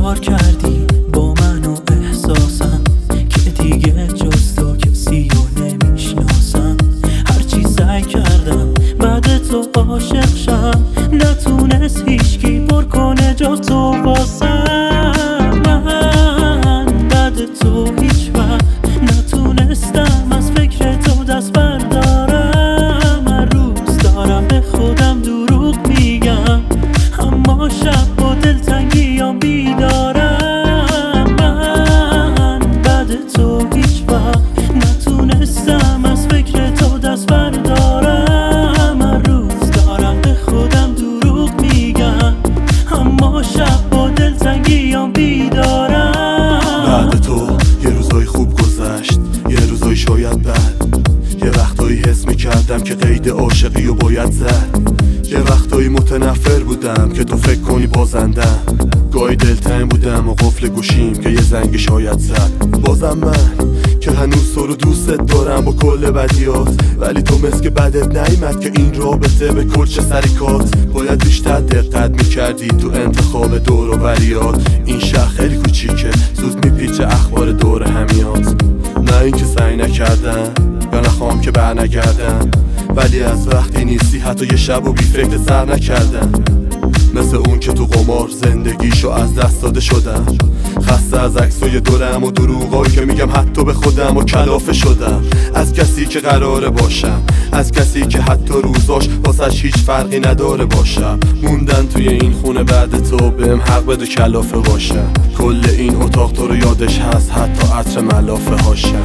کار کردی با من و احساسم که دیگه جز تو کسی رو نمیشناسم. هرچی سعی کردم بعد تو عاشق شم، نتونست هیچکی پر کنه جا تو واسم. من بعد تو هیچ وقت نتونستم از فکر تو دست بردارم. هر روز دارم به خودم دروغ میگم، اما شب با دلتنگیام بیدارم. من بعد تو هیچ وقت نتونستم از فکر تو دست بردارم. هر روز دارم به خودم دروغ میگم، اما شب با دلتنگیام بیدارم. بعد تو یه روزای خوب گذشت، یه روزای شاید بد. یه وقتایی حس میکردم که قید عاشقی رو باید زد. یه وقتایی متنفر بودم که تو فکر کنی بازندم. گاهی دلتنگ بودم و قفل گوشیم که یه زنگ شاید زد. بازم من که هنوز تو رو دوست دارم با کل بدیات، ولی تو مثل که بدت نیمد که این رابطه به کل چه سریکات. باید بیشتر دقت میکردی تو انتخاب دور و بریات. این شهر خیلی کوچیکه، زود میپیچه اخبار دور همیات. نه اینکه سعی نکردم یا نخوام که برنگردم، ولی از وقتی نیستی حتی یه شب و بی فکر سر نکردم. مثل اون که تو قمار زندگیشو از دست داده شدم. خسته از عکسای دورم و دروغایی که میگم حتی به خودم و کلافه شدم. از کسی که قراره باشم، از کسی که حتی روزاش واسش هیچ فرقی نداره باشم. موندن توی این خونه بعد تو بهم حق بده کلافه باشم. کل این اتاق تو رو یادش هست، حتی عطر ملافه هاشم.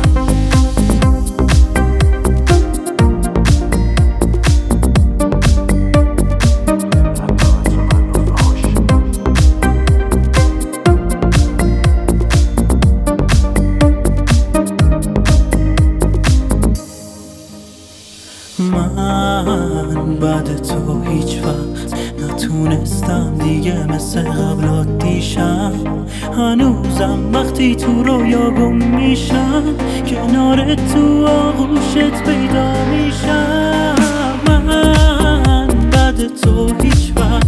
من بعد تو هیچ وقت نتونستم دیگه مثل قبل عادیشم. هنوزم وقتی تو رویا گم میشم، کنار تو آغوشت پیدا میشم. من بعد تو هیچ وقت